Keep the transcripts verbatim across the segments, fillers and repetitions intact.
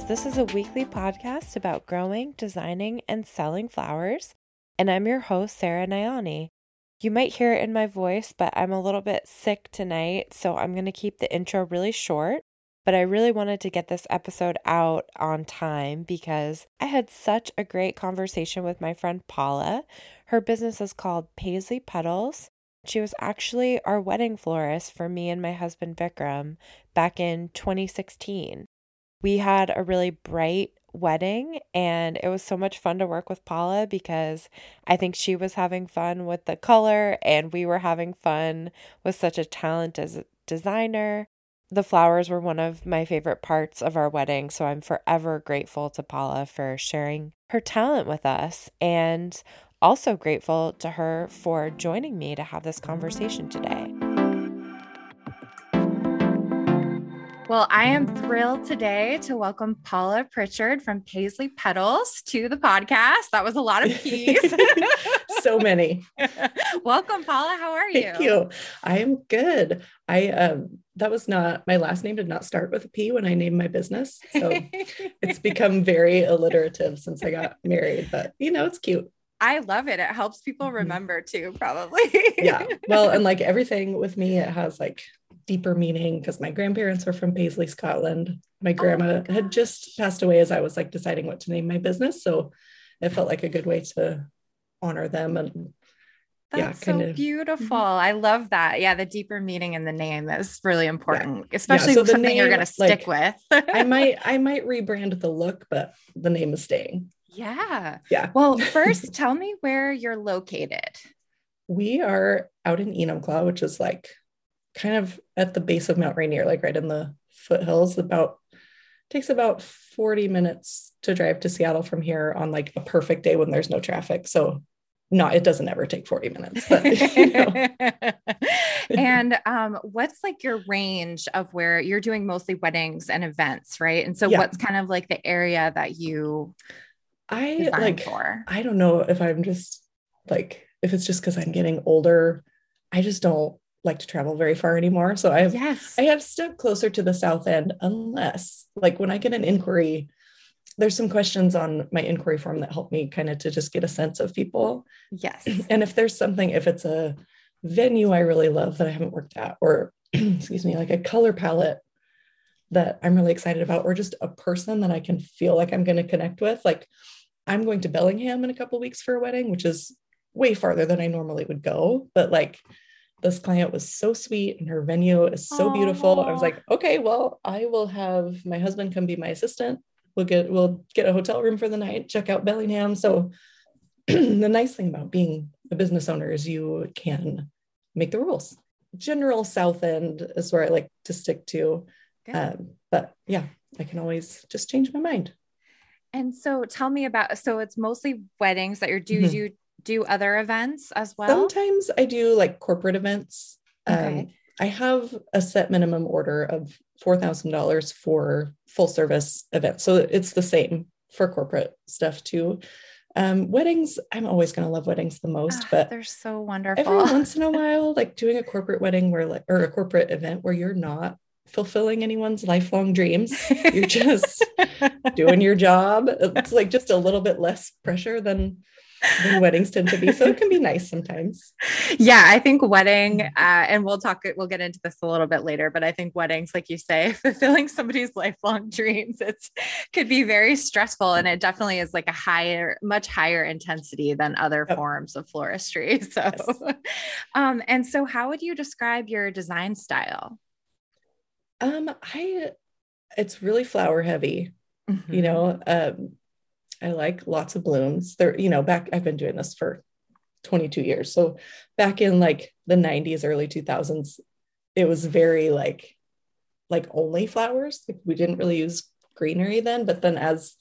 This is a weekly podcast about growing, designing, and selling flowers, and I'm your host, Sarah Nyani. You might hear it in my voice, but I'm a little bit sick tonight, so I'm going to keep the intro really short. But I really wanted to get this episode out on time because I had such a great conversation with my friend Paula. Her business is called Paisley Petals. She was actually our wedding florist for me and my husband Vikram back in twenty sixteen. We had a really bright wedding and it was so much fun to work with Paula because I think she was having fun with the color and we were having fun with such a talented designer. The flowers were one of my favorite parts of our wedding, so I'm forever grateful to Paula for sharing her talent with us and also grateful to her for joining me to have this conversation today. Well, I am thrilled today to welcome Paula Pritchard from Paisley Petals to the podcast. That was a lot of P's. So many. Welcome, Paula. How are you? Thank you. I am good. I um that was not my last name did not start with a P when I named my business. So it's become very alliterative since I got married, but you know, it's cute. I love it. It helps people remember too, probably. Yeah. Well, and like everything with me, it has like deeper meaning because my grandparents were from Paisley, Scotland. My grandma oh my had just passed away as I was like deciding what to name my business. So it felt like a good way to honor them. And that's yeah, kind so of beautiful. I love that. Yeah. The deeper meaning in the name is really important, yeah. especially yeah, so something name, you're going to stick like, with. I might, I might rebrand the look, but the name is staying. Yeah. Yeah. Well, first tell me where you're located. We are out in Enumclaw, which is like kind of at the base of Mount Rainier, like right in the foothills. About takes about forty minutes to drive to Seattle from here on like a perfect day when there's no traffic. So no, it doesn't ever take forty minutes. But, you know. And um, what's like your range of where you're doing mostly weddings and events, right? And so yeah. what's kind of like the area that you I like for? I don't know if I'm just like, if it's just because I'm getting older, I just don't like to travel very far anymore. So I have, yes. I have stepped closer to the south end, unless like when I get an inquiry, there's some questions on my inquiry form that help me kind of to just get a sense of people. Yes. And if there's something, if it's a venue I really love that I haven't worked at, or excuse me, like a color palette that I'm really excited about, or just a person that I can feel like I'm going to connect with. Like I'm going to Bellingham in a couple of weeks for a wedding, which is way farther than I normally would go. But like this client was so sweet and her venue is so Aww. Beautiful. I was like, okay, well, I will have my husband come be my assistant. We'll get, we'll get a hotel room for the night, check out Bellingham. So the nice thing about being a business owner is you can make the rules. General South End is where I like to stick to. Um, but yeah, I can always just change my mind. And so tell me about, so it's mostly weddings that you're do mm-hmm. you do other events as well? Sometimes I do like corporate events. Okay. Um, I have a set minimum order of four thousand dollars for full service events. So it's the same for corporate stuff too. Um, weddings, I'm always going to love weddings the most, oh, but they're so wonderful. Every once in a while, like doing a corporate wedding where like, or a corporate event where you're not fulfilling anyone's lifelong dreams. You're just doing your job. It's like just a little bit less pressure than, than weddings tend to be. So it can be nice sometimes. Yeah. I think wedding, uh, and we'll talk, we'll get into this a little bit later, but I think weddings, like you say, fulfilling somebody's lifelong dreams, it's could be very stressful. And it definitely is like a higher, much higher intensity than other yep. forms of floristry. So, yes. um, and so how would you describe your design style? Um, I, it's really flower heavy, mm-hmm. you know, um, I like lots of blooms there, you know, back, I've been doing this for twenty-two years. So back in like the nineties, early two thousands, it was very like, like only flowers. Like we didn't really use greenery then, but then as,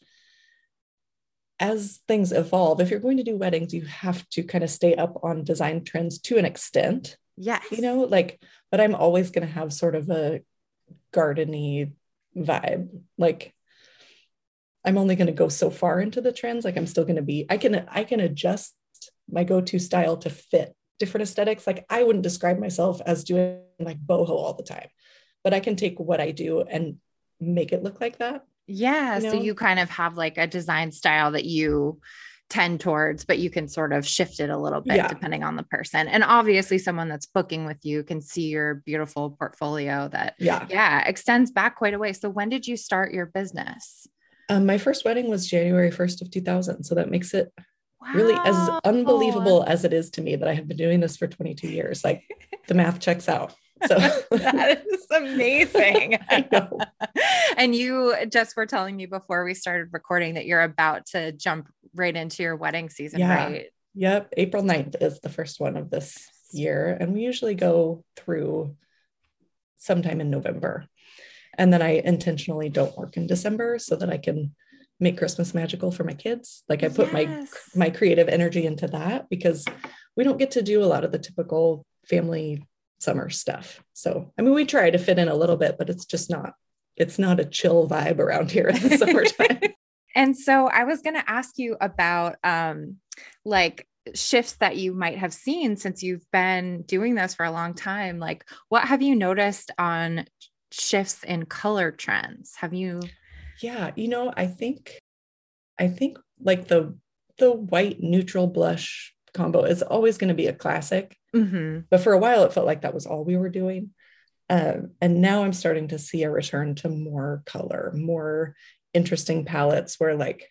as things evolve, if you're going to do weddings, you have to kind of stay up on design trends to an extent. Yes. You know, like, but I'm always going to have sort of a gardeny vibe. Like I'm only going to go so far into the trends. Like I'm still going to be, I can, I can adjust my go-to style to fit different aesthetics. Like I wouldn't describe myself as doing like boho all the time, but I can take what I do and make it look like that. Yeah. you So know? you kind of have like a design style that you tend towards, but you can sort of shift it a little bit Yeah. depending on the person. And obviously someone that's booking with you can see your beautiful portfolio that, Yeah. yeah, extends back quite a way. So when did you start your business? Um, my first wedding was January first of two thousand. So that makes it really as Wow. unbelievable as it is to me that I have been doing this for twenty-two years. Like the math checks out. So that is amazing. I know. And you just were telling me before we started recording that you're about to jump right into your wedding season, Yeah. right? Yep. April ninth is the first one of this year. And we usually go through sometime in November. And then I intentionally don't work in December so that I can make Christmas magical for my kids. Like I put Yes. my my creative energy into that because we don't get to do a lot of the typical family summer stuff. So, I mean, we try to fit in a little bit, but it's just not, it's not a chill vibe around here in the summertime. And so I was going to ask you about um, like shifts that you might have seen since you've been doing this for a long time. Like, what have you noticed on shifts in color trends? Have you? Yeah, you know, I think, I think like the the white neutral blush combo is always going to be a classic. Mm-hmm. But for a while, it felt like that was all we were doing. Um, and now I'm starting to see a return to more color, more interesting palettes where like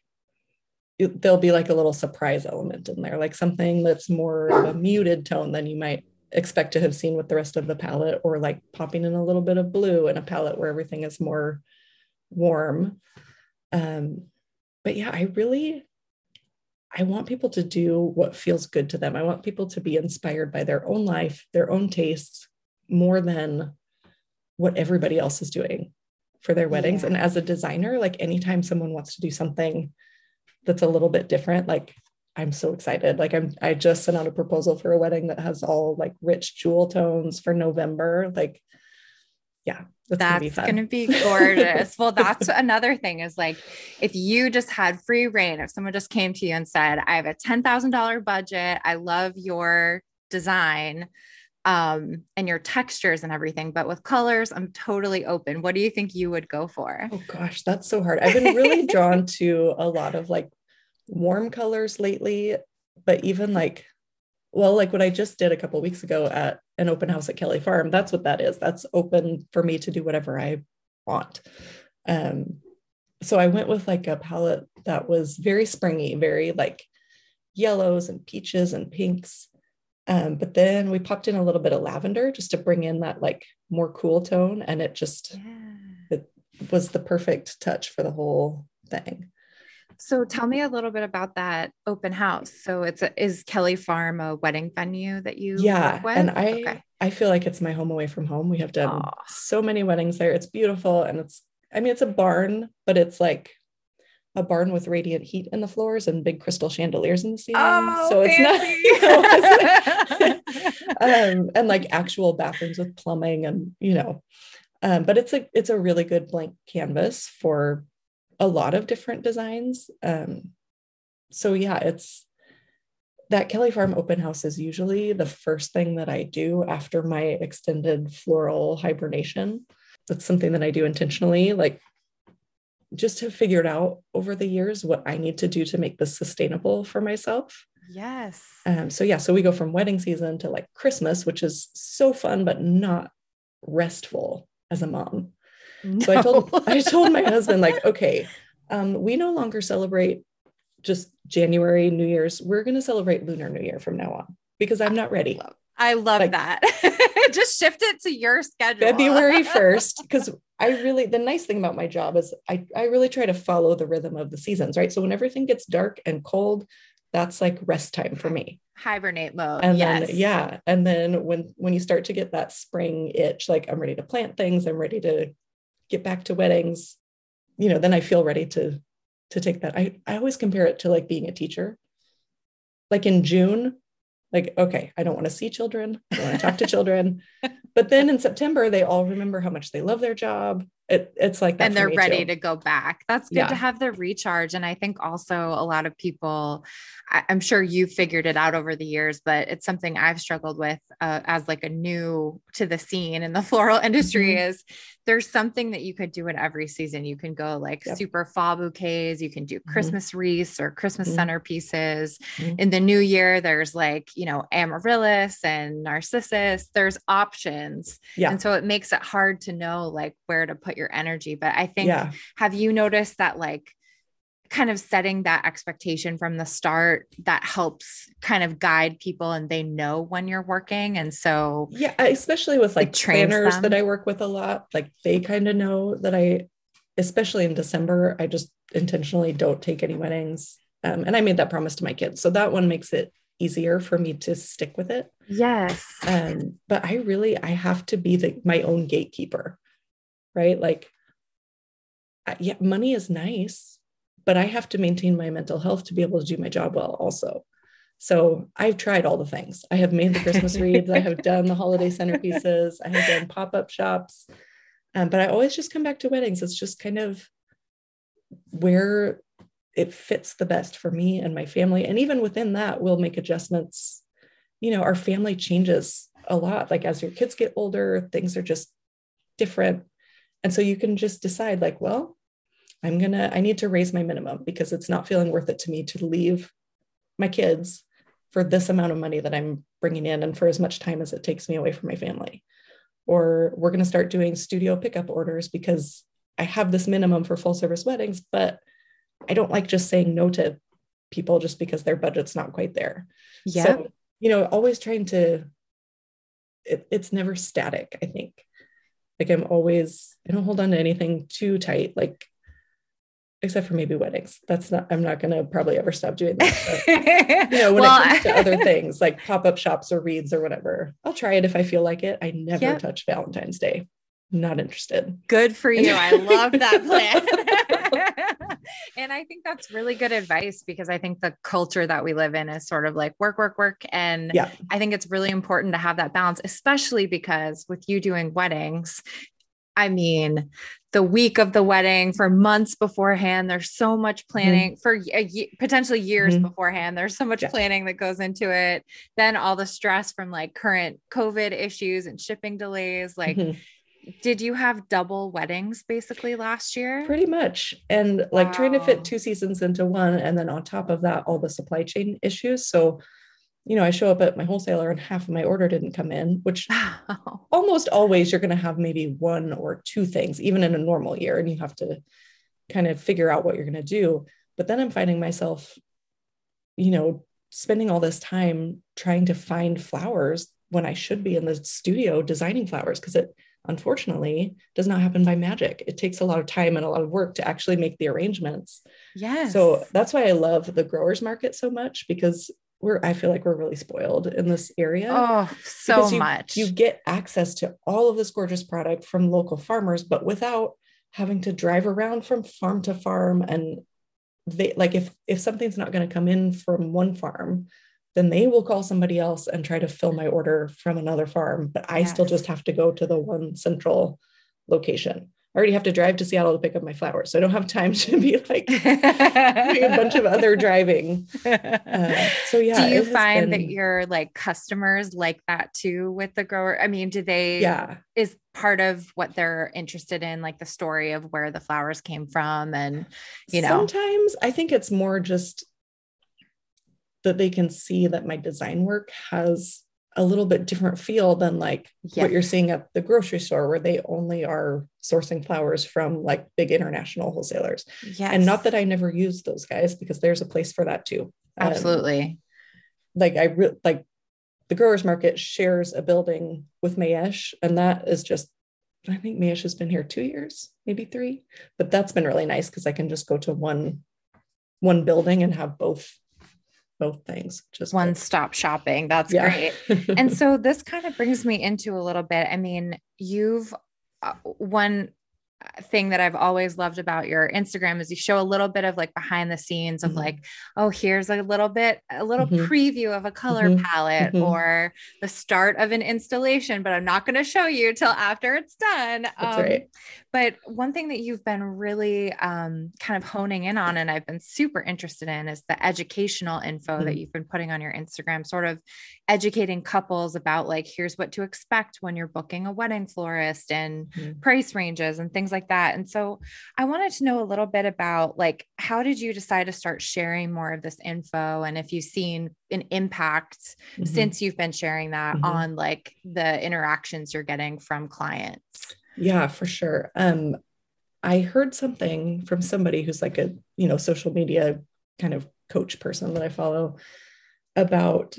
it, there'll be like a little surprise element in there, like something that's more of a muted tone than you might expect to have seen with the rest of the palette, or like popping in a little bit of blue in a palette where everything is more warm. Um, but yeah, I really, I want people to do what feels good to them. I want people to be inspired by their own life, their own tastes, more than what everybody else is doing for their weddings. Yeah. And as a designer, like anytime someone wants to do something that's a little bit different, like I'm so excited. Like I'm, I just sent out a proposal for a wedding that has all like rich jewel tones for November. Like, yeah, that's, That's going to be gorgeous. Well, that's another thing is like, if you just had free reign, if someone just came to you and said, I have a ten thousand dollars budget, I love your design um, and your textures and everything, but with colors, I'm totally open. What do you think you would go for? Oh gosh, that's so hard. I've been really drawn to a lot of like warm colors lately, but even like, well, like what I just did a couple of weeks ago at an open house at Kelly Farm, that's what that is. That's open for me to do whatever I want. Um, so I went with like a palette that was very springy, very like yellows and peaches and pinks. Um, but then we popped in a little bit of lavender just to bring in that like more cool tone. And it just, Yeah. it was the perfect touch for the whole thing. So tell me a little bit about that open house. So it's a, is Kelly Farm a wedding venue that you yeah, work with? and I okay. I feel like it's my home away from home. We have done Aww. so many weddings there. It's beautiful, and it's I mean it's a barn, but it's like a barn with radiant heat in the floors and big crystal chandeliers in the ceiling. Oh, so it's fancy. not, you know, it's like, um, and like actual bathrooms with plumbing, and you know, um, but it's a it's a really good blank canvas for a lot of different designs. Um, so yeah, it's that Kelly Farm open house is usually the first thing that I do after my extended floral hibernation. That's something that I do intentionally, like just to figure it out over the years what I need to do to make this sustainable for myself. Yes. Um, so yeah, so we go from wedding season to like Christmas, which is so fun, but not restful as a mom. No. So I told I told my husband, like, okay, um, we no longer celebrate just January New Year's. We're going to celebrate Lunar New Year from now on because I'm not ready. I love, I love like, that. Just shift it to your schedule. February first, because I really, the nice thing about my job is I, I really try to follow the rhythm of the seasons, right? So when everything gets dark and cold, that's like rest time for me. Hibernate mode. And yes. then, yeah. And then when, when you start to get that spring itch, like I'm ready to plant things, I'm ready to get back to weddings, you know, then I feel ready to, to take that. I, I always compare it to like being a teacher. Like in June, like, okay, I don't want to see children. I don't want to talk to children. But then in September, they all remember how much they love their job. it, it's like that and for they're me ready too. to go back. That's good Yeah. to have the recharge. And I think also a lot of people, I, I'm sure you've figured it out over the years, but it's something I've struggled with uh, as like a new to the scene in the floral industry Mhm. is there's something that you could do in every season. You can go like Yep. super fall bouquets. You can do Mhm. Christmas wreaths or Christmas Mhm. centerpieces. Mhm. In the new year, there's like, you know, amaryllis and narcissus. There's options. Yeah. And so it makes it hard to know like where to put your energy. But I think, Yeah. have you noticed that like kind of setting that expectation from the start that helps kind of guide people and they know when you're working? And so Yeah, I- especially with like it trains planners them. that I work with a lot, like they kind of know that I, especially in December, I just intentionally don't take any weddings. Um, and I made that promise to my kids. So that one makes it easier for me to stick with it. Yes. Um, but I really, I have to be the my own gatekeeper, right? Like, I- yeah, money is nice, but I have to maintain my mental health to be able to do my job well also. So I've tried all the things. I have made the Christmas wreaths. I have done the holiday centerpieces. I have done pop-up shops. Um, but I always just come back to weddings. It's just kind of where it fits the best for me and my family. And even within that, we'll make adjustments. You know, our family changes a lot. Like as your kids get older, things are just different. And so you can just decide like, well, I'm going to, I need to raise my minimum because it's not feeling worth it to me to leave my kids for this amount of money that I'm bringing in and for as much time as it takes me away from my family. Or we're going to start doing studio pickup orders because I have this minimum for full service weddings, but I don't like just saying no to people just because their budget's not quite there. Yeah. So, you know, always trying to, it, it's never static, I think. Like I'm always, I don't hold on to anything too tight, like, except for maybe weddings. That's not, I'm not going to probably ever stop doing that. But, you know, when well, it comes to other things like pop-up shops or reads or whatever, I'll try it if I feel like it. I never yep. touch Valentine's Day. Not interested. Good for you. I love that plan. And I think that's really good advice because I think the culture that we live in is sort of like work, work, work. And yeah. I think it's really important to have that balance, especially because with you doing weddings, I mean, the week of the wedding for months beforehand, there's so much planning mm-hmm. for a, potentially years mm-hmm. beforehand. There's so much yeah. planning that goes into it. Then all the stress from like current COVID issues and shipping delays. Like, mm-hmm. did you have double weddings basically last year? Pretty much. And wow. like trying to fit two seasons into one. And then on top of that, all the supply chain issues. So, you know, I show up at my wholesaler and half of my order didn't come in, which wow. almost always you're going to have maybe one or two things, even in a normal year. And you have to kind of figure out what you're going to do. But then I'm finding myself, you know, spending all this time trying to find flowers when I should be in the studio designing flowers, because it unfortunately does not happen by magic. It takes a lot of time and a lot of work to actually make the arrangements. Yes. So that's why I love the growers market so much, because we're, I feel like we're really spoiled in this area. Oh, so you, much. You get access to all of this gorgeous product from local farmers, but without having to drive around from farm to farm. And they like, if, if something's not going to come in from one farm, then they will call somebody else and try to fill my order from another farm. But I yes. still just have to go to the one central location. I already have to drive to Seattle to pick up my flowers. So I don't have time to be like doing a bunch of other driving. Uh, so yeah. Do you find been, that your like customers like that too with the grower? I mean, do they, yeah. is part of what they're interested in, like the story of where the flowers came from? And, you know, sometimes I think it's more just that they can see that my design work has a little bit different feel than like yeah. what you're seeing at the grocery store, where they only are sourcing flowers from like big international wholesalers. Yes. And not that I never use those guys, because there's a place for that too. Absolutely. Um, like I re- like the growers market shares a building with Mayesh, and that is just, I think Mayesh has been here two years, maybe three, but that's been really nice because I can just go to one, one building and have both both things, just one stop shopping. That's yeah. great. And so this kind of brings me into a little bit. I mean, you've uh, one, thing that I've always loved about your Instagram is you show a little bit of like behind the scenes of mm-hmm. like, oh, here's a little bit, a little mm-hmm. preview of a color mm-hmm. palette mm-hmm. or the start of an installation, but I'm not going to show you till after it's done. That's um, right. But one thing that you've been really um, kind of honing in on, and I've been super interested in, is the educational info mm-hmm. that you've been putting on your Instagram, sort of educating couples about like, here's what to expect when you're booking a wedding florist and mm-hmm. price ranges and things like that. And so I wanted to know a little bit about like, how did you decide to start sharing more of this info? And if you've seen an impact mm-hmm. since you've been sharing that mm-hmm. on like the interactions you're getting from clients? Yeah, for sure. Um, I heard something from somebody who's like a, you know, social media kind of coach person that I follow about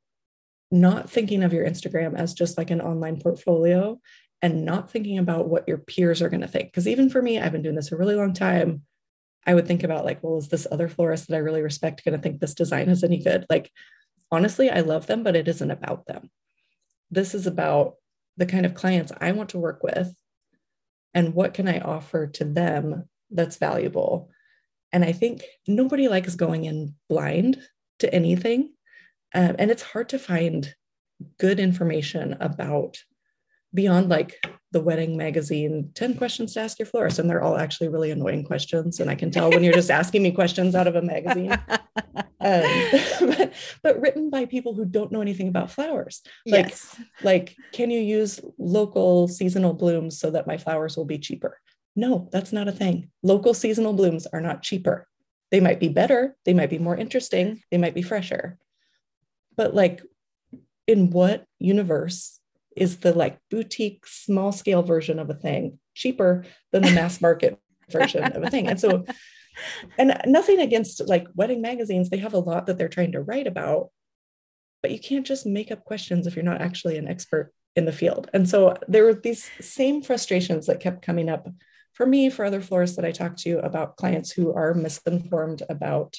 not thinking of your Instagram as just like an online portfolio and not thinking about what your peers are going to think. Because even for me, I've been doing this a really long time. I would think about like, well, is this other florist that I really respect going to think this design is any good? Like, honestly, I love them, but it isn't about them. This is about the kind of clients I want to work with and what can I offer to them that's valuable. And I think nobody likes going in blind to anything. Um, and it's hard to find good information about beyond like the wedding magazine, ten questions to ask your florist. And they're all actually really annoying questions. And I can tell when you're just asking me questions out of a magazine, um, but, but written by people who don't know anything about flowers. Like, yes. like, can you use local seasonal blooms so that my flowers will be cheaper? No, that's not a thing. Local seasonal blooms are not cheaper. They might be better. They might be more interesting. They might be fresher. But like, in what universe is the like boutique small scale version of a thing cheaper than the mass market version of a thing? And so, and nothing against like wedding magazines, they have a lot that they're trying to write about, but you can't just make up questions if you're not actually an expert in the field. And so there were these same frustrations that kept coming up for me, for other florists that I talked to, about clients who are misinformed about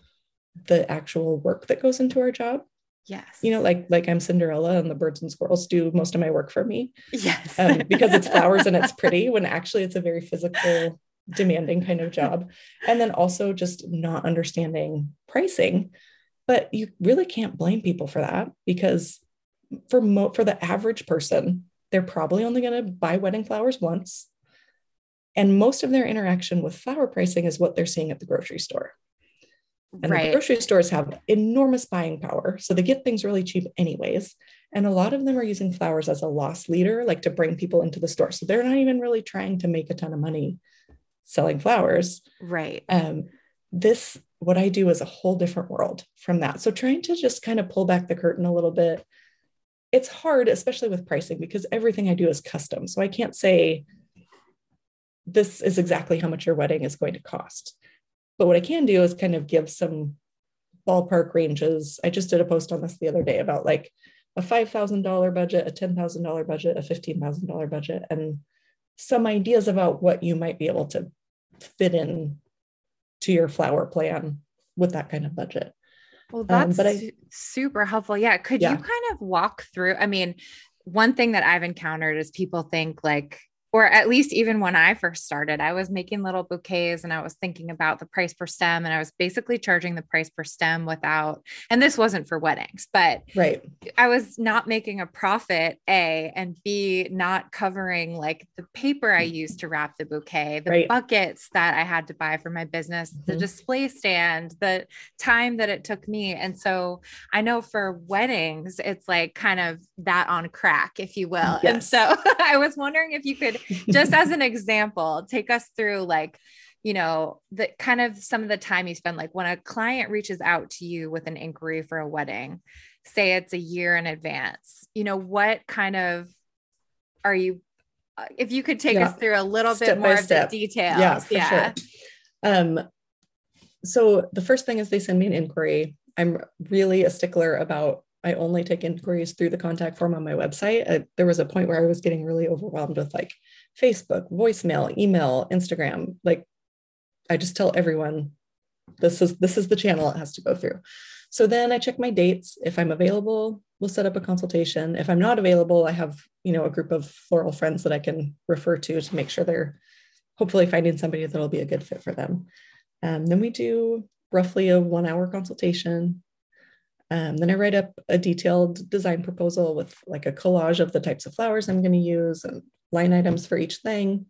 the actual work that goes into our job. Yes. You know, like, like I'm Cinderella and the birds and squirrels do most of my work for me. Yes. um, because it's flowers and it's pretty, when actually it's a very physical, demanding kind of job. And then also just not understanding pricing, but you really can't blame people for that, because for mo- for the average person, they're probably only going to buy wedding flowers once. And most of their interaction with flower pricing is what they're seeing at the grocery store. And right. the grocery stores have enormous buying power. So they get things really cheap anyways. And a lot of them are using flowers as a loss leader, like to bring people into the store. So they're not even really trying to make a ton of money selling flowers. Right. Um, this, what I do is a whole different world from that. So trying to just kind of pull back the curtain a little bit. It's hard, especially with pricing, because everything I do is custom. So I can't say this is exactly how much your wedding is going to cost. But what I can do is kind of give some ballpark ranges. I just did a post on this the other day about like a five thousand dollars budget, a ten thousand dollars budget, a fifteen thousand dollars budget, and some ideas about what you might be able to fit in to your flower plan with that kind of budget. Well, that's um, but I, super helpful. Yeah. Could yeah. you kind of walk through? I mean, one thing that I've encountered is people think like, or at least even when I first started, I was making little bouquets and I was thinking about the price per stem, and I was basically charging the price per stem without, and this wasn't for weddings, but right. I was not making a profit, A, and B, not covering like the paper I used to wrap the bouquet, the right. buckets that I had to buy for my business, mm-hmm. the display stand, the time that it took me. And so I know for weddings, it's like kind of that on crack, if you will. Yes. And so I was wondering if you could, just as an example, take us through like, you know, the kind of some of the time you spend, like when a client reaches out to you with an inquiry for a wedding, say it's a year in advance, you know, what kind of are you, if you could take yeah. us through a little step bit more of step. the details. Yeah, for yeah. sure. Um, so the first thing is they send me an inquiry. I'm really a stickler about, I only take inquiries through the contact form on my website. Uh, there was a point where I was getting really overwhelmed with like Facebook, voicemail, email, Instagram. Like I just tell everyone, this is, this is the channel it has to go through. So then I check my dates. If I'm available, we'll set up a consultation. If I'm not available, I have, you know, a group of floral friends that I can refer to to make sure they're hopefully finding somebody that'll be a good fit for them. Um, then we do roughly a one hour consultation. Um, then I write up a detailed design proposal with like a collage of the types of flowers I'm going to use and line items for each thing.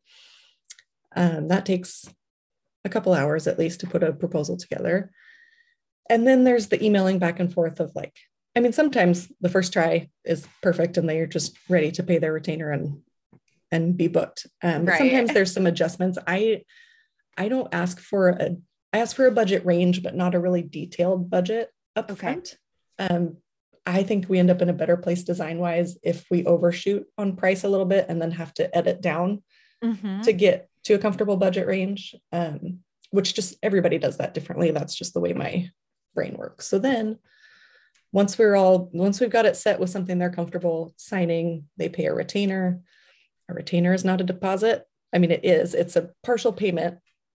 Um, that takes a couple hours at least to put a proposal together. And then there's the emailing back and forth of like, I mean, sometimes the first try is perfect and they're just ready to pay their retainer and and be booked. Um, but right. Sometimes there's some adjustments. I I don't ask for a, I ask for a budget range, but not a really detailed budget up okay. front. Um, I think we end up in a better place design wise if we overshoot on price a little bit and then have to edit down mm-hmm. to get to a comfortable budget range, um, which just everybody does that differently. That's just the way my brain works. So then once we're all, once we've got it set with something they're comfortable signing, they pay a retainer. A retainer is not a deposit. I mean, it is, it's a partial payment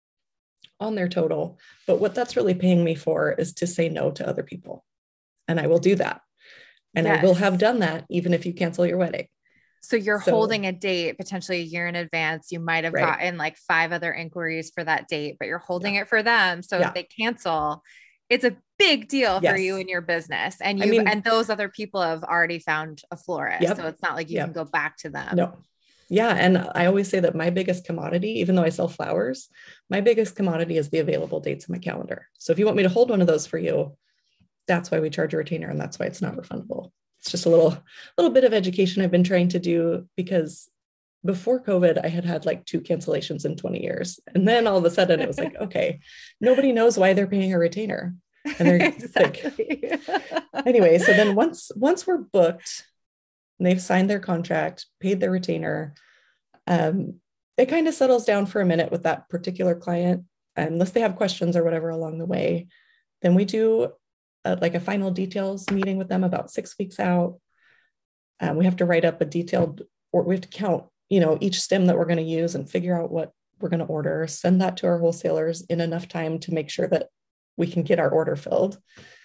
on their total, but what that's really paying me for is to say no to other people. And I will do that. And yes. I will have done that even if you cancel your wedding. So you're so, holding a date potentially a year in advance. You might have right. gotten like five other inquiries for that date, but you're holding yeah. it for them. So yeah. if they cancel, it's a big deal yes. for you and your business. And you I mean, and those other people have already found a florist. Yep. So it's not like you yep. can go back to them. No. Yeah. And I always say that my biggest commodity, even though I sell flowers, my biggest commodity is the available dates in my calendar. So if you want me to hold one of those for you, that's why we charge a retainer. And that's why it's not refundable. It's just a little, little bit of education I've been trying to do, because before COVID, I had had like two cancellations in twenty years. And then all of a sudden it was like, okay, nobody knows why they're paying a retainer. And they're exactly. like, anyway, so then once, once we're booked and they've signed their contract, paid their retainer, um, it kind of settles down for a minute with that particular client, unless they have questions or whatever along the way. Then we do a, like a final details meeting with them about six weeks out. Um, we have to write up a detailed, or we have to count, you know, each stem that we're going to use and figure out what we're going to order, send that to our wholesalers in enough time to make sure that we can get our order filled.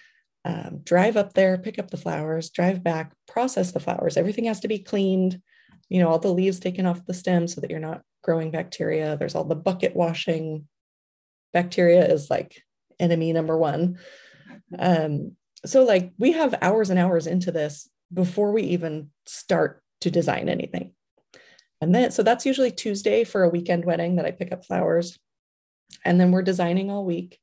Um, drive up there, pick up the flowers, drive back, process the flowers. Everything has to be cleaned, you know, all the leaves taken off the stem so that you're not growing bacteria. There's all the bucket washing. Bacteria is like enemy number one. Um, so like we have hours and hours into this before we even start to design anything. And then, so that's usually Tuesday for a weekend wedding that I pick up flowers, and then we're designing all week.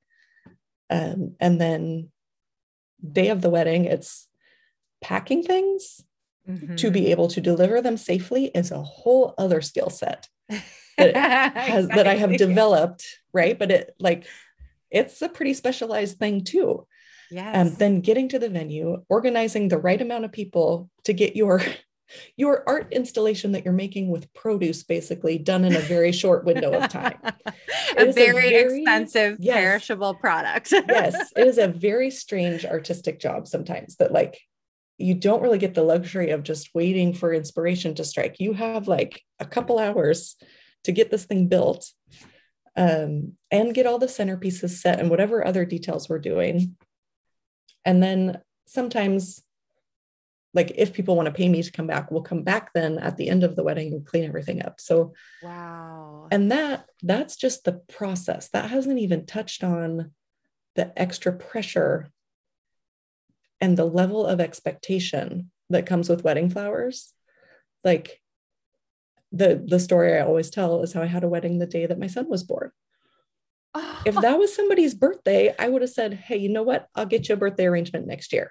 Um, and then day of the wedding, it's packing things mm-hmm. to be able to deliver them safely is a whole other skill set that, has, exactly. that I have developed. Right. But it like, it's a pretty specialized thing too. Yes. Um, then getting to the venue, organizing the right amount of people to get your your art installation that you're making with produce basically done in a very short window of time. a, very a very expensive yes, perishable product. Yes, it is a very strange artistic job sometimes that like you don't really get the luxury of just waiting for inspiration to strike. You have like a couple hours to get this thing built um, and get all the centerpieces set and whatever other details we're doing. And then sometimes, like if people want to pay me to come back, we'll come back then at the end of the wedding and clean everything up. So, wow. And that, that's just the process. That hasn't even touched on the extra pressure and the level of expectation that comes with wedding flowers. Like the, the story I always tell is how I had a wedding the day that my son was born. Oh. If that was somebody's birthday, I would have said, hey, you know what? I'll get you a birthday arrangement next year.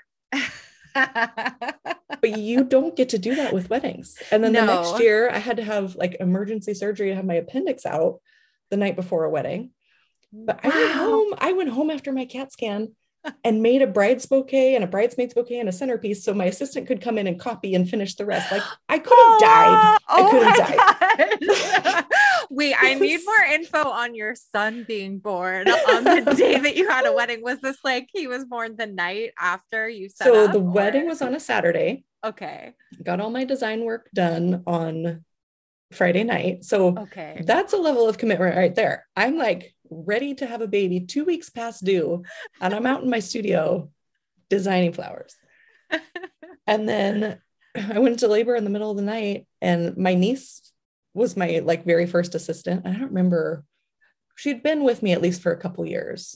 But you don't get to do that with weddings. And then no. the next year I had to have like emergency surgery to have my appendix out the night before a wedding. But wow. I went home, I went home after my CAT scan and made a bride's bouquet and a bridesmaid's bouquet and a centerpiece. So my assistant could come in and copy and finish the rest. Like I could have died. Oh, I could have died. Wait, I need more info on your son being born on the day that you had a wedding. Was this like he was born the night after you set So up, the or? wedding was on a Saturday. Okay. Got all my design work done on Friday night. So okay. that's a level of commitment right there. I'm like ready to have a baby two weeks past due. And I'm out in my studio designing flowers. And then I went into labor in the middle of the night and my niece was my like very first assistant. I don't remember. She'd been with me at least for a couple years.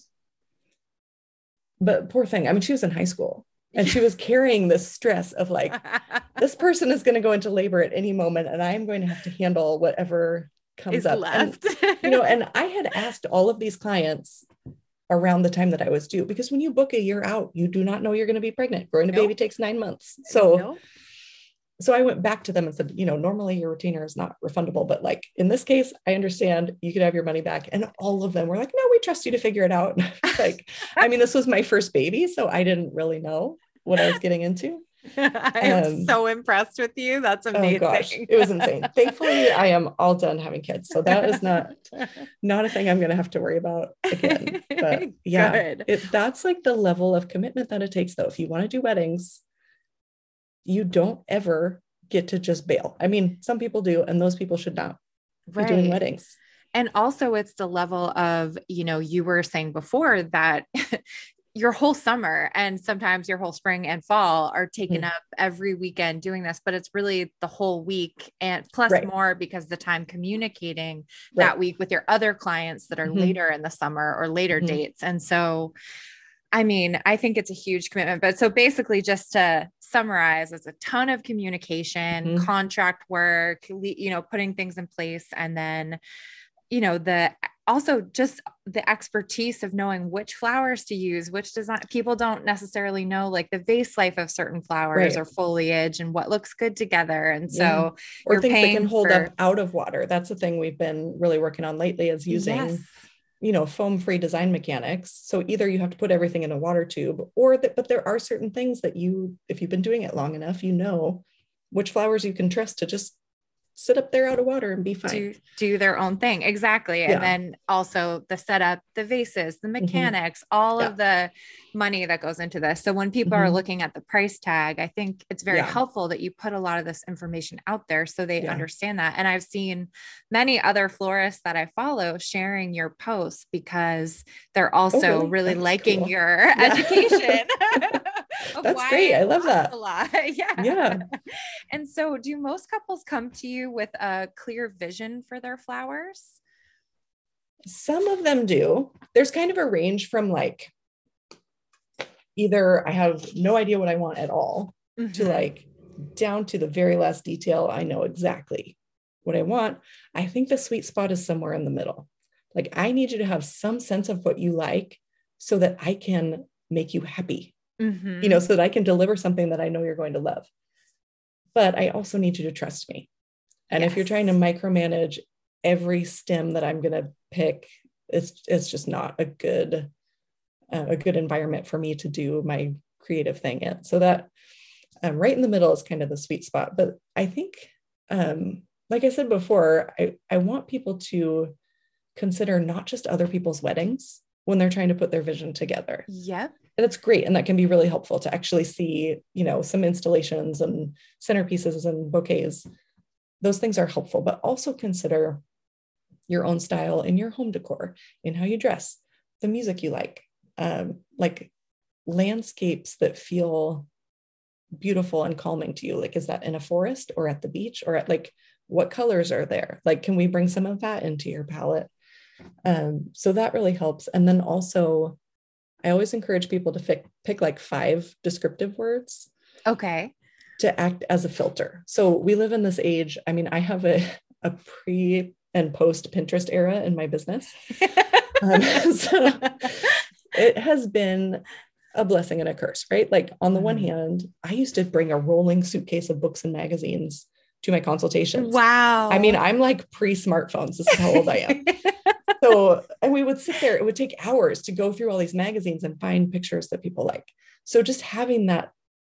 But poor thing. I mean, she was in high school and she was carrying this stress of like, this person is going to go into labor at any moment and I'm going to have to handle whatever comes Is up. left. And, you know, and I had asked all of these clients around the time that I was due, because when you book a year out, you do not know you're going to be pregnant. Growing a Nope. baby takes nine months. So, Nope. so I went back to them and said, you know, normally your retainer is not refundable, but like in this case, I understand you could have your money back. And all of them were like, no, we trust you to figure it out. And I was like, I mean, this was my first baby, so I didn't really know what I was getting into. I'm Um, so impressed with you. That's amazing. Oh gosh, it was insane. Thankfully, I am all done having kids. So that is not, not a thing I'm going to have to worry about again. But yeah, it, that's like the level of commitment that it takes though. If you want to do weddings, you don't ever get to just bail. I mean, some people do, and those people should not be Right. doing weddings. And also it's the level of, you know, you were saying before that your whole summer and sometimes your whole spring and fall are taken Mhm. up every weekend doing this, but it's really the whole week and plus Right. more because the time communicating Right. that week with your other clients that are Mhm. later in the summer or later Mhm. dates. And so, I mean, I think it's a huge commitment, but so basically just to summarize, it's a ton of communication, Mhm. contract work, le- you know, putting things in place, and then, you know, the, also just the expertise of knowing which flowers to use, which design. People don't necessarily know like the vase life of certain flowers Right. or foliage and what looks good together. And Yeah. so Or you're things that paying can hold for, up out of water. That's the thing we've been really working on lately, is using, yes. you know, foam-free design mechanics. So either you have to put everything in a water tube, or that, but there are certain things that you, if you've been doing it long enough, you know which flowers you can trust to just sit up there out of water and be fine. Do, do their own thing. Exactly. Yeah. And then also the setup, the vases, the Mhm. mechanics, all Yeah. of the money that goes into this. So when people are Mhm. looking at the price tag, I think it's very Yeah. helpful that you put a lot of this information out there so they Yeah. understand that. And I've seen many other florists that I follow sharing your posts because they're also really? really That's liking cool. your Yeah. education. of That's why great. it I love costs that. a lot. Yeah. Yeah. And so do most couples come to you with a clear vision for their flowers? Some of them do. There's kind of a range from like, either I have no idea what I want at all Mhm. to like down to the very last detail, I know exactly what I want. I think the sweet spot is somewhere in the middle. Like, I need you to have some sense of what you like so that I can make you happy, Mhm. you know, so that I can deliver something that I know you're going to love. But I also need you to trust me. And if you're Yes. trying to micromanage every stem that I'm going to pick, it's it's just not a good uh, a good environment for me to do my creative thing in. So that um, right in the middle is kind of the sweet spot. But I think, um, like I said before, I, I want people to consider not just other people's weddings when they're trying to put their vision together. Yep. And that's great. And that can be really helpful to actually see, you know, some installations and centerpieces and bouquets. Those things are helpful, but also consider your own style in your home decor, in how you dress, the music you like, um, like landscapes that feel beautiful and calming to you. Like, is that in a forest or at the beach, or at like, what colors are there? Like, can we bring some of that into your palette? Um, so that really helps. And then also, I always encourage people to pick, pick like five descriptive words. Okay. To act as a filter. So we live in this age. I mean, I have a, a pre and post Pinterest era in my business. um, so it has been a blessing and a curse, right? Like, on the one hand, I used to bring a rolling suitcase of books and magazines to my consultations. Wow. I mean, I'm like pre-smartphones. This is how old I am. So, and we would sit there, it would take hours to go through all these magazines and find pictures that people like. So just having that,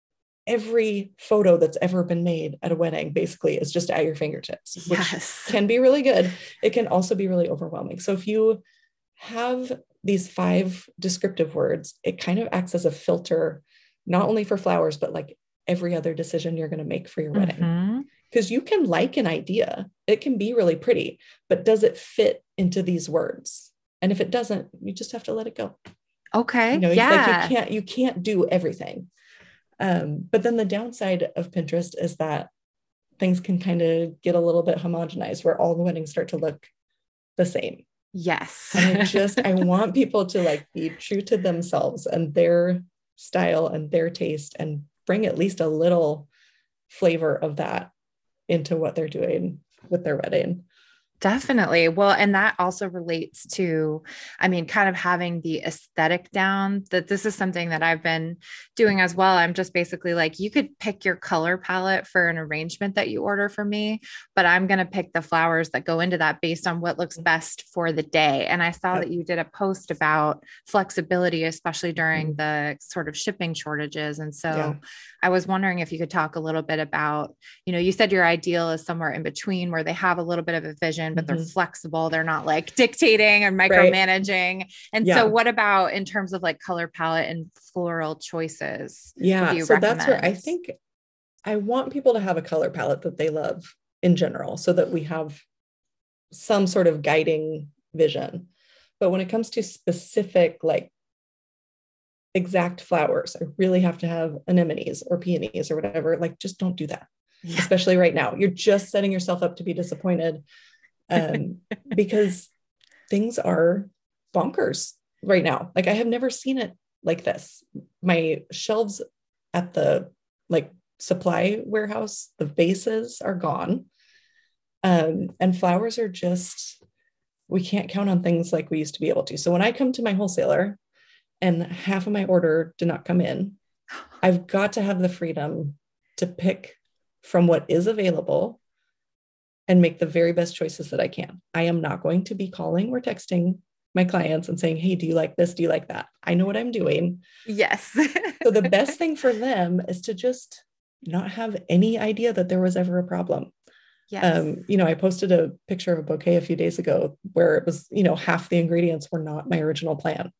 every photo that's ever been made at a wedding basically is just at your fingertips, which Yes. can be really good. It can also be really overwhelming. So if you have these five descriptive words, it kind of acts as a filter, not only for flowers, but like every other decision you're going to make for your wedding. Mm-hmm. Because you can like an idea, it can be really pretty, but does it fit into these words? And if it doesn't, you just have to let it go. Okay. You know, yeah. like you can't, you can't do everything. Um, but then the downside of Pinterest is that things can kind of get a little bit homogenized where all the weddings start to look the same. Yes. And I just, I want people to like be true to themselves and their style and their taste and bring at least a little flavor of that into what they're doing with their wedding. Definitely. Well, and that also relates to, I mean, kind of having the aesthetic down, that this is something that I've been doing as well. I'm just basically like, you could pick your color palette for an arrangement that you order for me, but I'm going to pick the flowers that go into that based on what looks best for the day. And I saw Yep. that you did a post about flexibility, especially during Mm. the sort of shipping shortages. And so Yeah. I was wondering if you could talk a little bit about, you know, you said your ideal is somewhere in between where they have a little bit of a vision, but they're Mhm. flexible. They're not like dictating and micromanaging. And Yeah. so what about in terms of like color palette and floral choices? What do Yeah. you So that's where I recommend? think I want people to have a color palette that they love in general, so that we have some sort of guiding vision. But when it comes to specific, like exact flowers, I really have to have anemones or peonies or whatever, like just don't do that. Yeah. Especially right now. You're just setting yourself up to be disappointed. Um, because things are bonkers right now. Like I have never seen it like this. My shelves at the like supply warehouse, the vases are gone. Um, and flowers are just, we can't count on things like we used to be able to. So when I come to my wholesaler and half of my order did not come in, I've got to have the freedom to pick from what is available and make the very best choices that I can. I am not going to be calling or texting my clients and saying, hey, do you like this? Do you like that? I know what I'm doing. Yes. So the best thing for them is to just not have any idea that there was ever a problem. Yes. Um, you know, I posted a picture of a bouquet a few days ago where it was, you know, half the ingredients were not my original plan.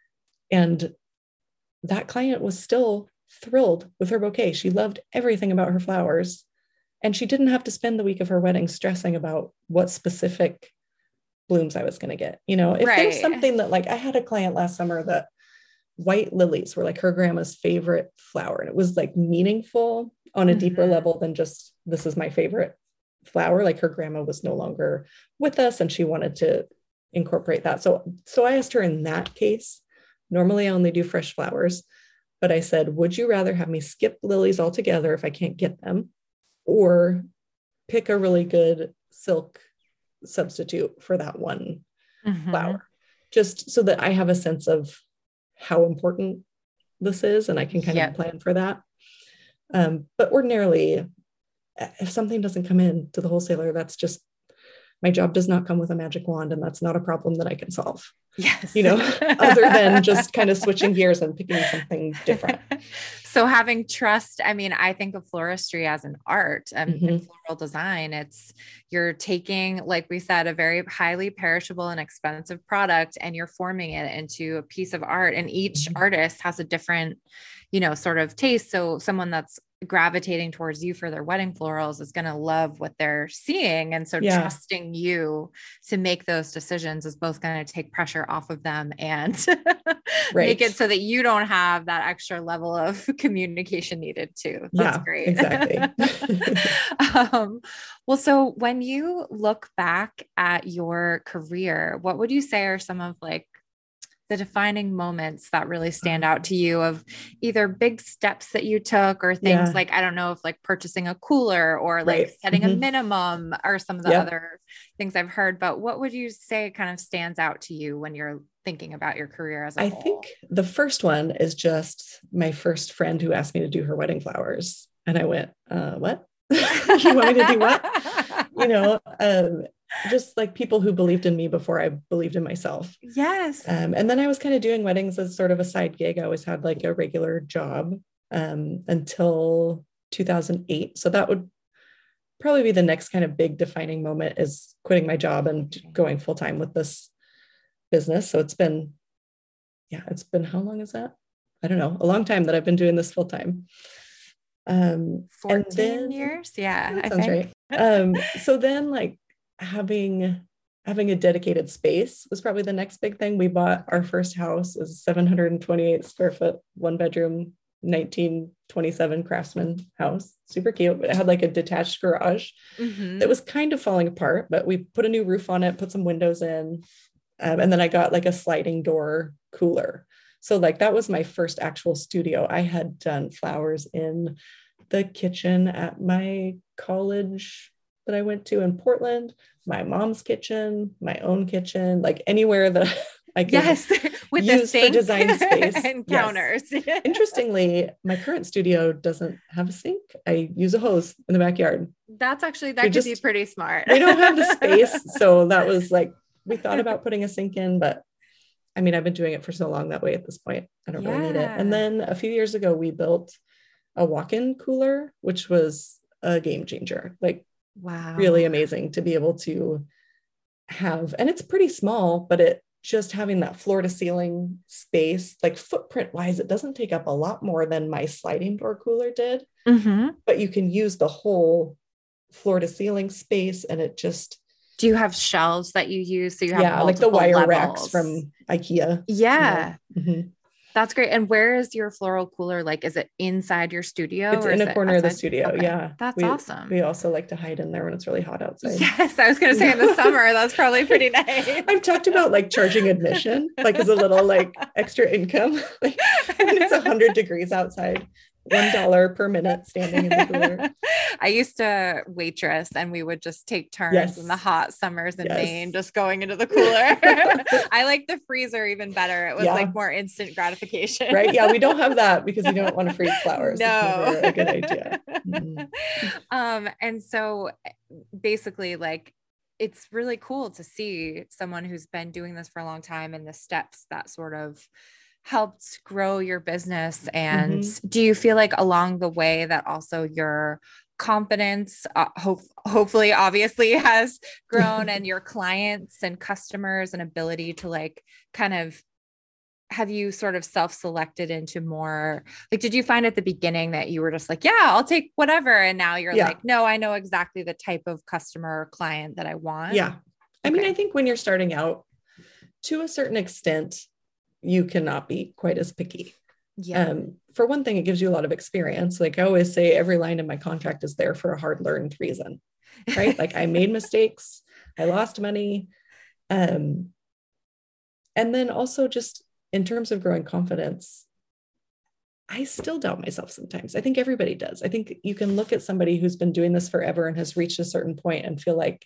And that client was still thrilled with her bouquet. She loved everything about her flowers. And she didn't have to spend the week of her wedding stressing about what specific blooms I was going to get. You know, if Right. there's something that, like, I had a client last summer that white lilies were like her grandma's favorite flower. And it was like meaningful on a deeper Mhm. level than just, this is my favorite flower. Like her grandma was no longer with us and she wanted to incorporate that. So, so I asked her in that case, normally I only do fresh flowers, but I said, would you rather have me skip lilies altogether if I can't get them, or pick a really good silk substitute for that one Mhm. flower, just so that I have a sense of how important this is and I can kind Yep. of plan for that. Um, but ordinarily, if something doesn't come in to the wholesaler, that's just, my job does not come with a magic wand, and that's not a problem that I can solve. Yes. You know, other than just kind of switching gears and picking something different. So having trust, I mean, I think of floristry as an art um, Mhm. and floral design. It's, you're taking, like we said, a very highly perishable and expensive product, and you're forming it into a piece of art. And each Mhm. artist has a different, you know, sort of taste. So someone that's gravitating towards you for their wedding florals is going to love what they're seeing. And so Yeah. trusting you to make those decisions is both going to take pressure off of them and Right. make it so that you don't have that extra level of communication needed too. That's Yeah, great. exactly. um, well, so when you look back at your career, what would you say are some of like the defining moments that really stand out to you, of either big steps that you took or things Yeah. like, I don't know, if like purchasing a cooler or like Right. setting a Mhm. minimum or some of the Yep. other things I've heard, but what would you say kind of stands out to you when you're thinking about your career as a I whole? think the first one is just my first friend who asked me to do her wedding flowers. And I went, uh, what? You want me to do what? You know, um, just like people who believed in me before I believed in myself. Yes. Um, and then I was kind of doing weddings as sort of a side gig. I always had like a regular job um, until two thousand eight. So that would probably be the next kind of big defining moment, is quitting my job and going full time with this business. So it's been, yeah, it's been, how long is that? I don't know, a long time that I've been doing this full time. Um, fourteen and then, years. Yeah. that I sounds think. right. Um, so then like having, having a dedicated space was probably the next big thing. We bought our first house, is seven hundred twenty-eight square foot, one bedroom nineteen twenty-seven Craftsman house. Super cute. It had like a detached garage Mm-hmm. that was kind of falling apart, but we put a new roof on it, put some windows in. Um, and then I got like a sliding door cooler. So like that was my first actual studio. I had done flowers in the kitchen at my college that I went to in Portland, my mom's kitchen, my own kitchen, like anywhere that I could Yes, with the use for sink design space and Yes. counters. Interestingly, my current studio doesn't have a sink. I use a hose in the backyard. That's actually, that We could just- be pretty smart. We don't have the space. So that was like, we thought about putting a sink in, but I mean, I've been doing it for so long that way at this point. I don't really need it. Yeah. And then a few years ago, we built a walk-in cooler, which was a game changer. Like Wow. really amazing to be able to have, and it's pretty small, but it just having that floor to ceiling space, like footprint wise, it doesn't take up a lot more than my sliding door cooler did, Mm-hmm. but you can use the whole floor to ceiling space. And it just, Do you have shelves that you use? So you have yeah, like the multiple wire levels? racks from IKEA. Yeah, Mhm. that's great. And where is your floral cooler? Like, is it inside your studio? It's or in is a it corner of the outside? studio. Okay. Yeah. That's we, awesome. We also like to hide in there when it's really hot outside. Yes, I was going to say in the summer, that's probably pretty nice. I've talked about like charging admission, like as a little like extra income, like when it's a hundred degrees outside, one dollar per minute standing in the cooler. I used to waitress and we would just take turns Yes. in the hot summers in Yes. Maine, just going into the cooler. I like the freezer even better. It was Yeah. like more instant gratification. Right? Yeah, we don't have that because we don't want to freeze flowers. No. It's never a good idea. Mhm. Um, and so basically, like, it's really cool to see someone who's been doing this for a long time and the steps that sort of helped grow your business. And do you feel like along the way that also your confidence, uh, hope, hopefully, obviously has grown and your clients and customers and ability to like kind of, have you sort of self-selected into more, like, did you find at the beginning that you were just like, yeah, I'll take whatever. And now you're Yeah. like, no, I know exactly the type of customer or client that I want. Yeah. I mean, Okay. I think when you're starting out, to a certain extent, you cannot be quite as picky. Yeah. Um, for one thing, it gives you a lot of experience. Like I always say, every line in my contract is there for a hard learned reason, right? Like I made mistakes, I lost money. Um, and then also just in terms of growing confidence, I still doubt myself sometimes. I think everybody does. I think you can look at somebody who's been doing this forever and has reached a certain point and feel like,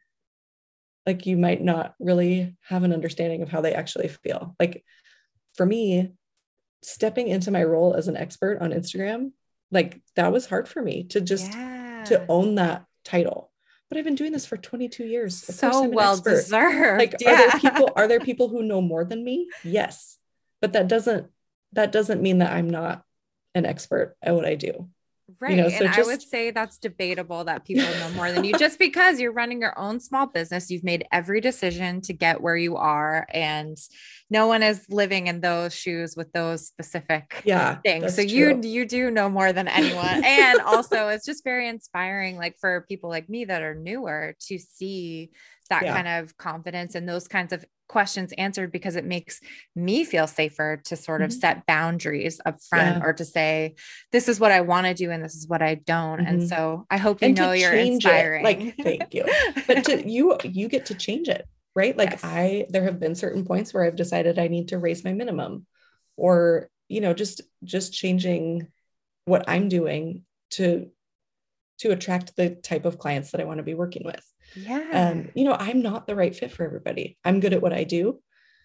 like you might not really have an understanding of how they actually feel. Like for me, stepping into my role as an expert on Instagram, like that was hard for me to just yeah. to own that title. But I've been doing this for twenty-two years. Of course So I'm an well expert. deserved. Like, yeah. are there people, are there people who know more than me? Yes. But that doesn't, that doesn't mean that I'm not an expert at what I do. Right. You know, so and I just- would say that's debatable that people know more than you just because you're running your own small business. You've made every decision to get where you are, and no one is living in those shoes with those specific Yeah. things. that's So you, true. you do know more than anyone. And also it's just very inspiring, like for people like me that are newer to see that Yeah. kind of confidence and those kinds of questions answered, because it makes me feel safer to sort of Mhm. set boundaries up front Yeah. or to say, this is what I want to do and this is what I don't. And Mhm. so I hope you And know to you're change it, inspiring. like, thank you. But to you, you get to change it, right? Like Yes. I, there have been certain points where I've decided I need to raise my minimum, or, you know, just, just changing what I'm doing to, to attract the type of clients that I want to be working with. yeah. Um, you know, I'm not the right fit for everybody. I'm good at what I do.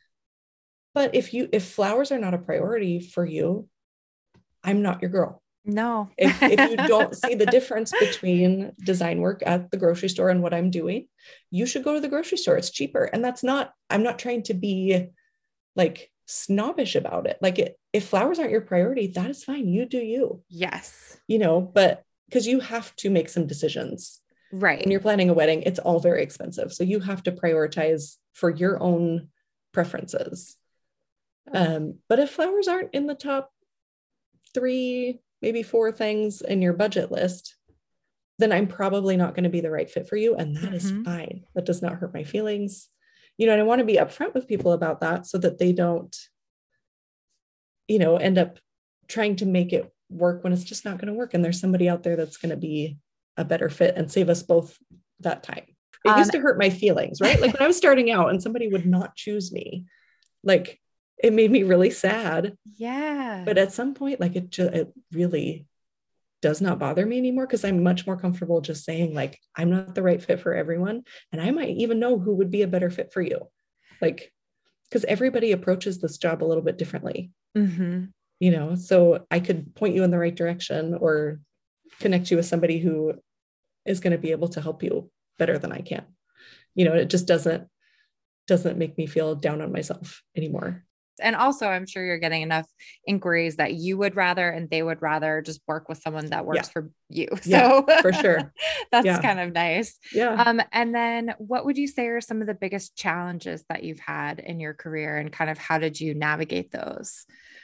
But if you, if flowers are not a priority for you, I'm not your girl. no. If, if you don't see the difference between design work at the grocery store and what I'm doing, you should go to the grocery store. It's cheaper. And that's not, I'm not trying to be like snobbish about it. Like it, if flowers aren't your priority, that is fine. You do you, yes. you know, but because you have to make some decisions. Right. When you're planning a wedding, it's all very expensive. So you have to prioritize for your own preferences. Um, but if flowers aren't in the top three, maybe four things in your budget list, then I'm probably not going to be the right fit for you. And that is Mhm. fine. That does not hurt my feelings. You know, and I want to be upfront with people about that so that they don't, you know, end up trying to make it work when it's just not going to work. And there's somebody out there that's going to be a better fit and save us both that time. It Um, used to hurt my feelings, right? Like when I was starting out and somebody would not choose me, like it made me really sad. Yeah. But at some point, like it just, it really does not bother me anymore, because I'm much more comfortable just saying like, I'm not the right fit for everyone. And I might even know who would be a better fit for you. Like, because everybody approaches this job a little bit differently, Mm-hmm. you know, so I could point you in the right direction or connect you with somebody who is going to be able to help you better than I can. You know, it just doesn't, doesn't make me feel down on myself anymore. And also, I'm sure you're getting enough inquiries that you would rather, and they would rather just work with someone that works Yeah. for you. Yeah, So for sure. that's Yeah. kind of nice. Yeah. Um, and then what would you say are some of the biggest challenges that you've had in your career, and kind of how did you navigate those?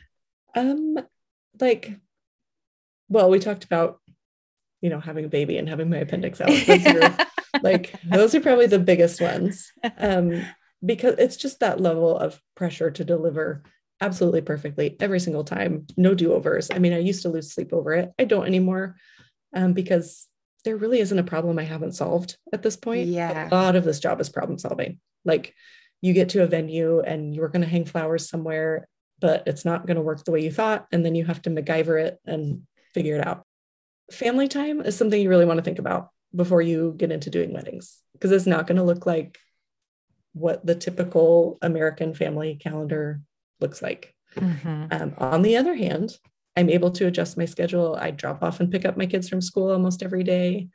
Um, like, well, we talked about, you know, having a baby and having my appendix out. Those are like, those are probably the biggest ones. Um, because it's just that level of pressure to deliver absolutely perfectly every single time. No do-overs. I mean, I used to lose sleep over it. I don't anymore, um, because there really isn't a problem I haven't solved at this point. Yeah. A lot of this job is problem solving. Like you get to a venue and you're going to hang flowers somewhere, but it's not going to work the way you thought. And then you have to MacGyver it and figure it out. Family time is something you really want to think about before you get into doing weddings, because it's not going to look like what the typical American family calendar looks like. Mm-hmm. Um, on the other hand, I'm able to adjust my schedule. I drop off and pick up my kids from school almost every day.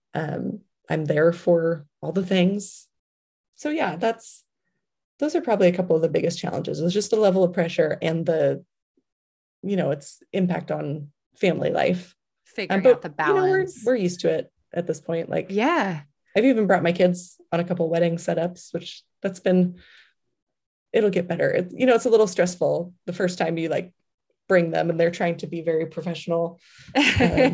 Um, I'm there for all the things. So yeah, that's, those are probably a couple of the biggest challenges. It's just the level of pressure and the, you know, its impact on family life. Figuring Um, but, out the you know, we're, balance. we're used to it at this point. Like, Yeah. I've even brought my kids on a couple wedding setups, which that's been, it'll get better. It's, you know, it's a little stressful the first time you like bring them and they're trying to be very professional. Um,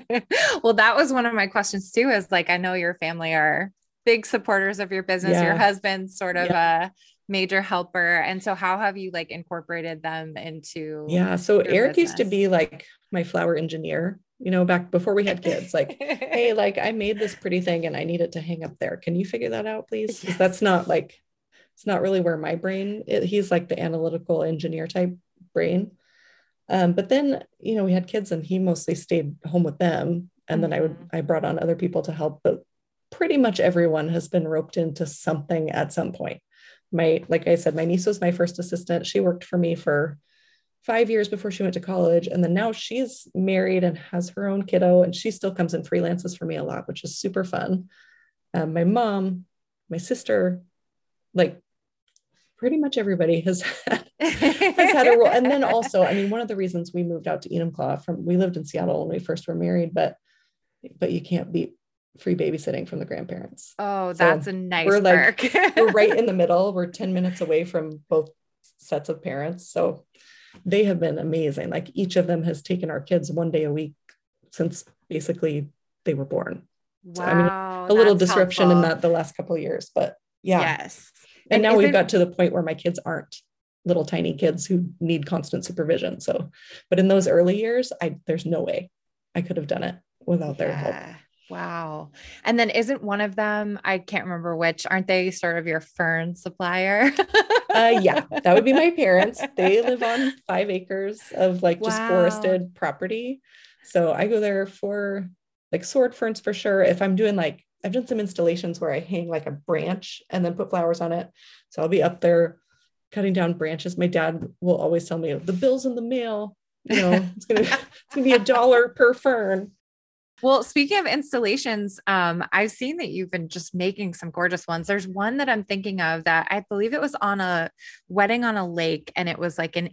Well, that was one of my questions too, is like, I know your family are big supporters of your business. Yeah. Your husband's sort of Yeah. a major helper. And so how have you like incorporated them into? yeah. So your Eric used to business? be like my flower engineer, you know, back before we had kids, like, hey, like I made this pretty thing and I need it to hang up there. Can you figure that out, please? Because Yes. that's not like, it's not really where my brain, it, he's like the analytical engineer type brain. Um, but then, you know, we had kids and he mostly stayed home with them. And then I would, Mhm. I brought on other people to help, but pretty much everyone has been roped into something at some point. My, like I said, my niece was my first assistant. She worked for me for five years before she went to college. And then now she's married and has her own kiddo, and she still comes and freelances for me a lot, which is super fun. Um, my mom, my sister, like pretty much everybody has had, has had a role. And then also, I mean, one of the reasons we moved out to Enumclaw from, we lived in Seattle when we first were married, but, but you can't beat free babysitting from the grandparents. Oh, So that's a nice we're like, perk. we're right in the middle. We're ten minutes away from both sets of parents. So they have been amazing. Like each of them has taken our kids one day a week since basically they were born. So, I mean, Wow. a little that's disruption in helpful. that the last couple of years, but yeah. Yes. And, And now we've isn't- got to the point where my kids aren't little tiny kids who need constant supervision. So, but in those early years, I, there's no way I could have done it without their help. Yeah. Wow. And then isn't one of them, I can't remember which, aren't they sort of your fern supplier? Uh, yeah, that would be my parents. They live on five acres of like just Wow. forested property. So I go there for like sword ferns for sure. If I'm doing like, I've done some installations where I hang like a branch and then put flowers on it. So I'll be up there cutting down branches. My dad will always tell me the bill's in the mail. You know, it's gonna it's gonna be a dollar per fern. Well, speaking of installations, um, I've seen that you've been just making some gorgeous ones. There's one that I'm thinking of that I believe it was on a wedding on a lake, and it was like an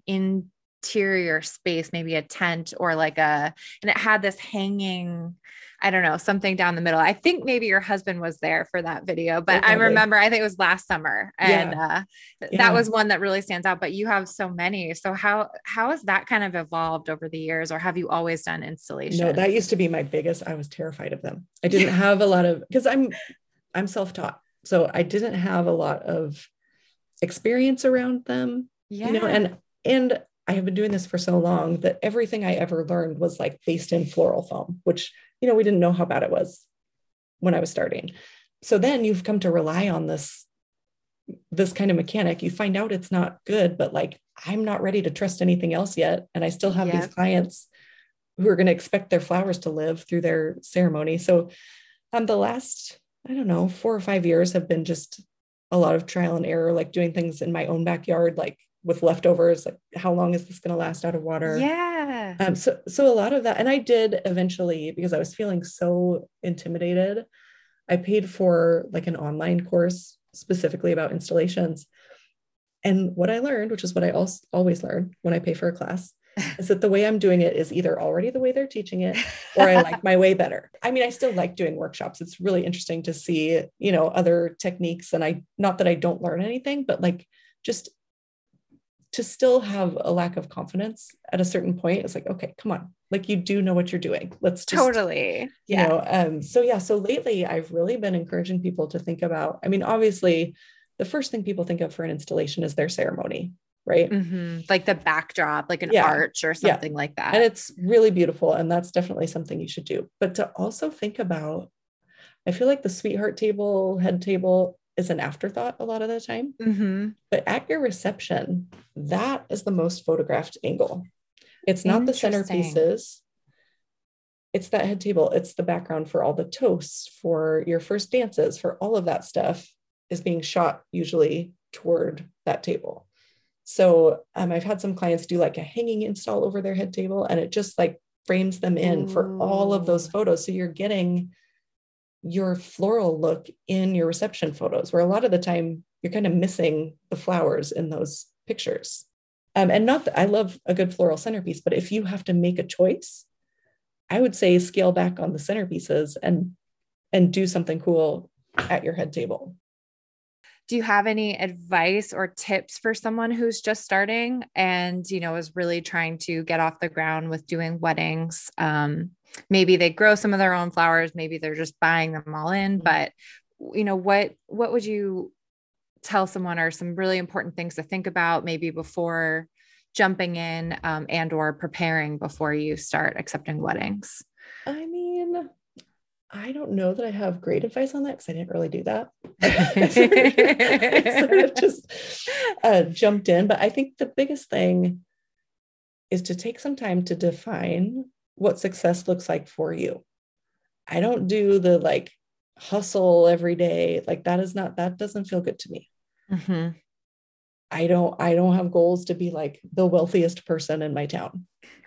interior space, maybe a tent or like a, and it had this hanging, I don't know, something down the middle. I think maybe your husband was there for that video, but Oh, I probably. remember, I think it was last summer, and uh, th- Yeah. that was one that really stands out, but you have so many. So how, how has that kind of evolved over the years, or have you always done installation? No, that used to be my biggest. I was terrified of them. I didn't have a lot of, because I'm I'm self-taught. So I didn't have a lot of experience around them, yeah. you know, and and I have been doing this for so long that everything I ever learned was like based in floral foam, which, you know, we didn't know how bad it was when I was starting. So then you've come to rely on this, this kind of mechanic. You find out it's not good, but like, I'm not ready to trust anything else yet. And I still have Yep. these clients who are going to expect their flowers to live through their ceremony. So um, the last, I don't know, four or five years have been just a lot of trial and error, like doing things in my own backyard, like with leftovers, like how long is this going to last out of water? Yeah. Um, so, so a lot of that, and I did eventually, because I was feeling so intimidated, I paid for like an online course specifically about installations. And what I learned, which is what I also always learn when I pay for a class, is that the way I'm doing it is either already the way they're teaching it, or I like my way better. I mean, I still like doing workshops. It's really interesting to see, you know, other techniques. And I, not that I don't learn anything, but like just to still have a lack of confidence at a certain point. It's like, okay, come on. Like you do know what you're doing. Let's just, Totally. you Yeah. know, um, so yeah. So lately I've really been encouraging people to think about, I mean, obviously the first thing people think of for an installation is their ceremony, right? Mm-hmm. Like the backdrop, like an Yeah. arch or something Yeah. like that. And it's really beautiful. And that's definitely something you should do. But to also think about, I feel like the sweetheart table, head table is an afterthought a lot of the time. Mm-hmm. But at your reception, that is the most photographed angle. It's not the Interesting. centerpieces. It's that head table. It's the background for all the toasts, for your first dances, for all of that stuff is being shot usually toward that table. So um, I've had some clients do like a hanging install over their head table, and it just like frames them in for all of those Ooh. photos. So you're getting your floral look in your reception photos, where a lot of the time you're kind of missing the flowers in those pictures. Um, and not that I love a good floral centerpiece, but if you have to make a choice, I would say scale back on the centerpieces and and do something cool at your head table. Do you have any advice or tips for someone who's just starting and, you know, is really trying to get off the ground with doing weddings? Um, maybe they grow some of their own flowers, maybe they're just buying them all in, Mhm. but you know, what, what would you tell someone are some really important things to think about maybe before jumping in, um, and, or preparing before you start accepting weddings? I mean, I don't know that I have great advice on that because I didn't really do that. I sort of, I sort of just uh, jumped in. But I think the biggest thing is to take some time to define what success looks like for you. I don't do the like hustle every day. Like that is not, that doesn't feel good to me. Mm-hmm. I don't, I don't have goals to be like the wealthiest person in my town.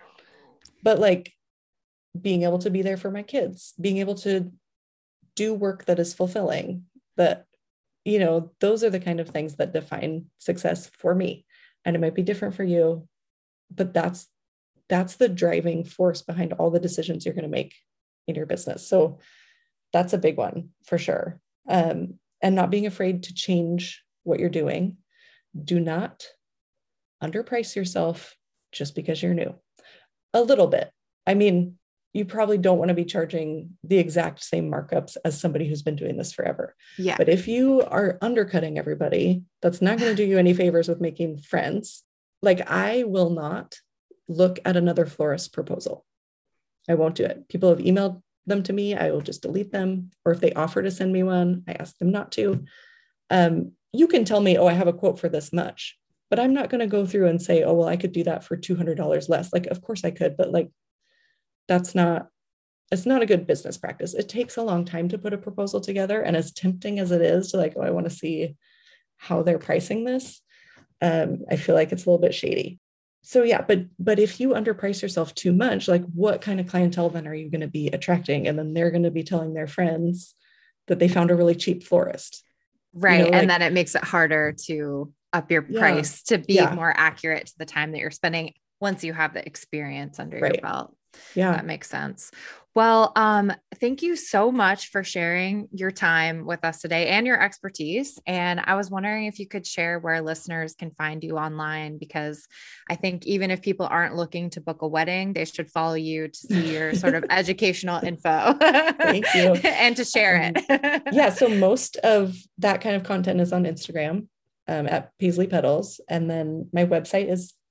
But like, being able to be there for my kids, being able to do work that is fulfilling, that, you know, those are the kind of things that define success for me. And it might be different for you, but that's, that's the driving force behind all the decisions you're going to make in your business. So that's a big one for sure. Um, and not being afraid to change what you're doing. Do not underprice yourself just because you're new. A little bit. I mean, you probably don't want to be charging the exact same markups as somebody who's been doing this forever. Yeah. But if you are undercutting everybody, that's not going to do you any favors with making friends. Like I will not look at another florist proposal. I won't do it. People have emailed them to me. I will just delete them. Or if they offer to send me one, I ask them not to. Um, you can tell me, oh, I have a quote for this much, but I'm not going to go through and say, oh, well, I could do that for two hundred dollars less. Like, of course I could, but like, that's not, it's not a good business practice. It takes a long time to put a proposal together. And as tempting as it is to like, oh, I want to see how they're pricing this. Um, I feel like it's a little bit shady. So yeah, but, but if you underprice yourself too much, like what kind of clientele then are you going to be attracting? And then they're going to be telling their friends that they found a really cheap florist. Right. You know, and like, then it makes it harder to up your Yeah. price to be Yeah. more accurate to the time that you're spending once you have the experience under Right. your belt. Yeah. That makes sense. Well, um, thank you so much for sharing your time with us today and your expertise. And I was wondering if you could share where listeners can find you online, because I think even if people aren't looking to book a wedding, they should follow you to see your sort of educational info. Thank you. And to share Um, it. yeah. So most of that kind of content is on Instagram um, at Paisley Petals. And then my website is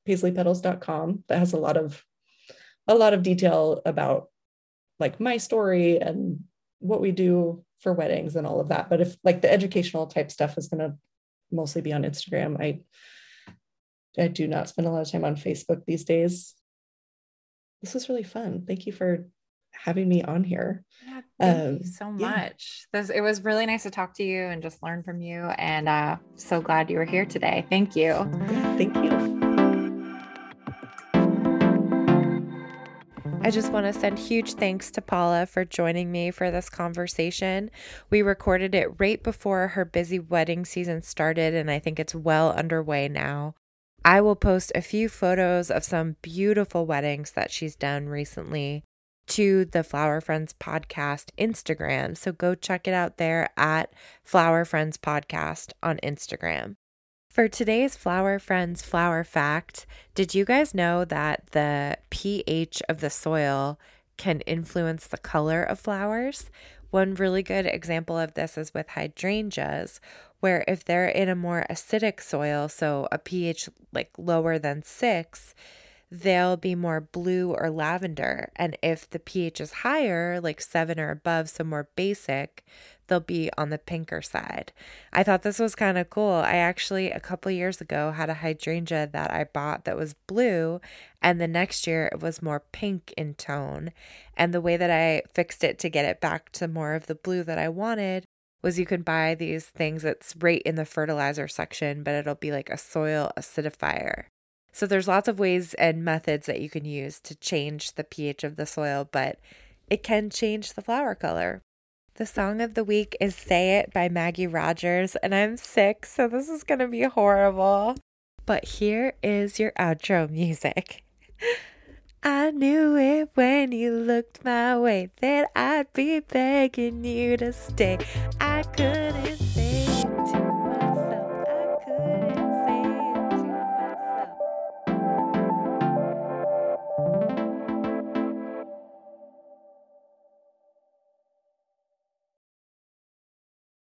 paisley petals dot com that has a lot of a lot of detail about like my story and what we do for weddings and all of that. But if like the educational type stuff is going to mostly be on Instagram, I I do not spend a lot of time on Facebook these days. This was really fun. Thank you for having me on here. Yeah, thank um, you so yeah. much. This, it was really nice to talk to you and just learn from you. And uh, so glad you were here today. Thank you. Yeah, thank you. I just want to send huge thanks to Paula for joining me for this conversation. We recorded it right before her busy wedding season started, and I think it's well underway now. I will post a few photos of some beautiful weddings that she's done recently to the Flower Friends Podcast Instagram. So go check it out there at Flower Friends Podcast on Instagram. For today's Flower Friends Flower Fact, did you guys know that the pH of the soil can influence the color of flowers? One really good example of this is with hydrangeas, where if they're in a more acidic soil, so a pH like lower than six, they'll be more blue or lavender. And if the pH is higher, like seven or above, so more basic, they'll be on the pinker side. I thought this was kind of cool. I actually, a couple years ago, had a hydrangea that I bought that was blue, and the next year it was more pink in tone. And the way that I fixed it to get it back to more of the blue that I wanted was you can buy these things that's right in the fertilizer section, but it'll be like a soil acidifier. So there's lots of ways and methods that you can use to change the pH of the soil, but it can change the flower color. The song of the week is Say It by Maggie Rogers, and I'm sick, so this is going to be horrible. But here is your outro music. I knew it when you looked my way that I'd be begging you to stay. I couldn't say